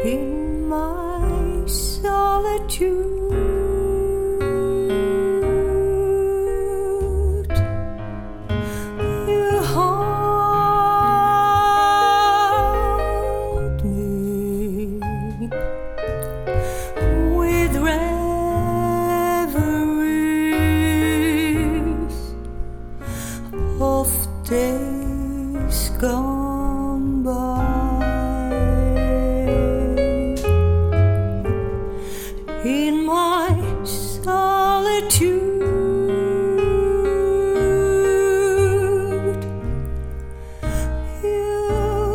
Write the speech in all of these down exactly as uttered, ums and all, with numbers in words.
in my solitude. You haunt me with reveries of days gone by. In my solitude, you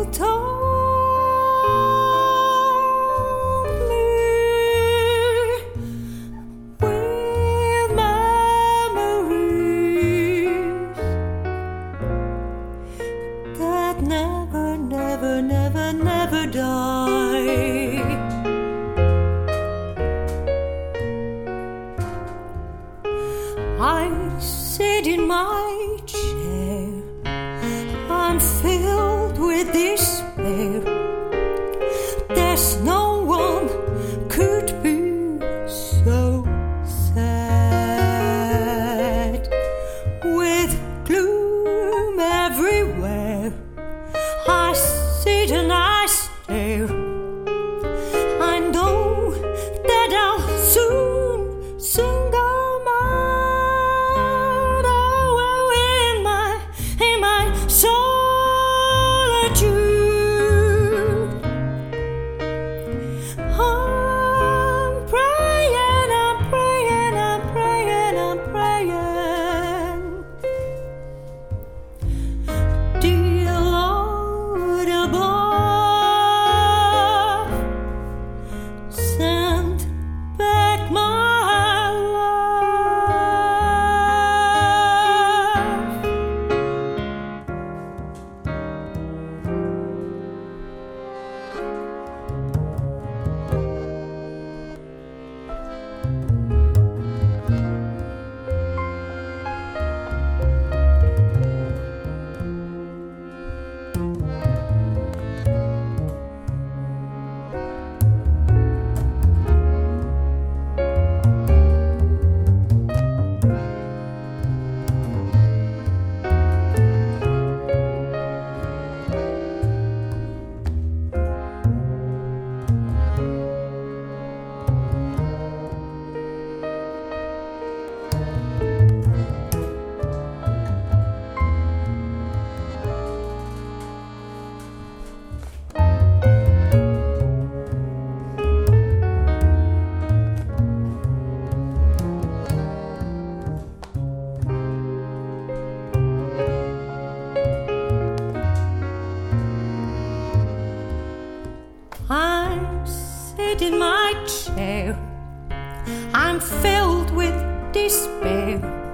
taunt me with memories that never, never, never, never die. I sit in my chair, I'm filled with despair. There's no one could be so sad. With gloom everywhere, I sit and I stare. I know that I'll soon, soon go. I sit in my chair, I'm filled with despair.